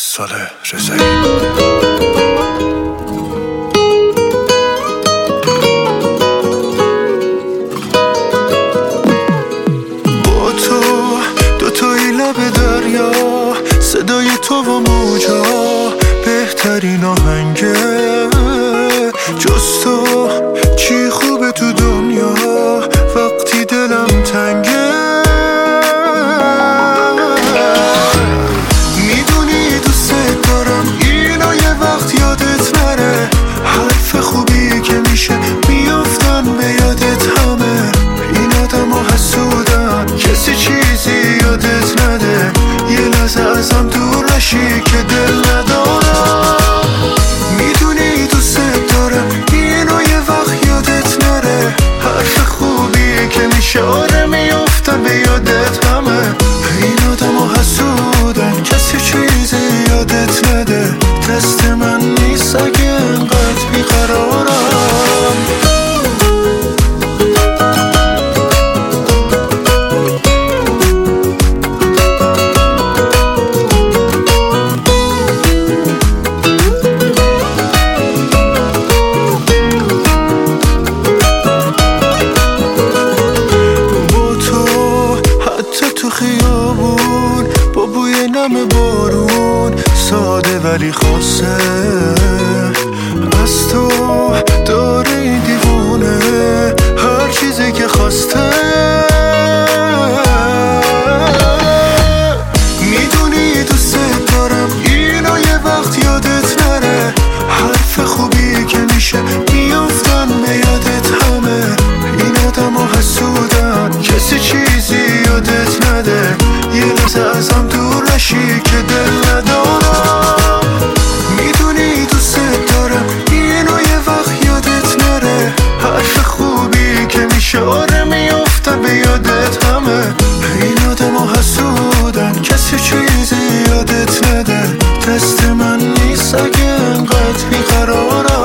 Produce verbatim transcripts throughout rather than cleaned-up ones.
صالح رضایی. صدای تو و موجا بهترین آهنگه، جز تو چی خوبه تو دنیا وقتی دلم تنگه. میدونی دوست دارم اینو یه وقت یادت نره، حرف خوبی که میشه میافتن به یادت همه. این آدم ها حسودن کسی چیزی یادت نده، یه لحظه ازم دور نشی که دل ندارم. میدونی دوست دارم اینو یه وقت یادت نره، حرف خوبی که میشه آره میافتن به یادت همه. این آدم ها حسودن کسی چیزی یادت نده، دست من نیست اگه انقدر بیقرارم. خیابون با بوی نم بارون، ساده ولی خاصه از تو داره این دیوونه هر چیزی که خواسته. میدونی دوست دارم اینو یه وقت یادت نره، حرف خوبی که میشه میافتن به یادت همه. این آدم ها حسودن کسی چیزی یادت نده، یه لحظه ازم دور نشی که دل ندارم. میدونی دوست دارم اینو یه وقت یادت نره، حرف خوبی که میشه آره میافتن به یادت همه. این آدم ها حسودن کسی چیزی یادت نده، دست من نیست اگه انقدر بیقرارم.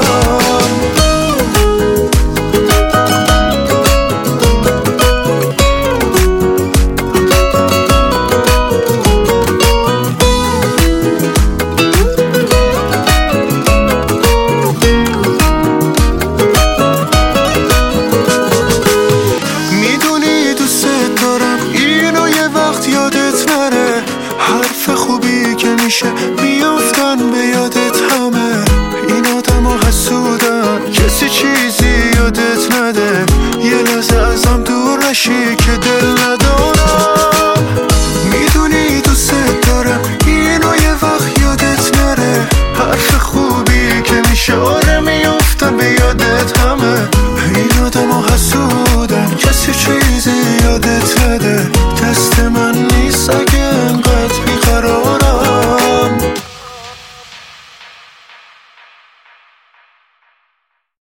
یادت نره، حرف خوبی که میشه میافتن به یادت همه. این آدم ها حسودن کسی چیزی یادت نده، یه لحظه ازم دور نشی که دل نده.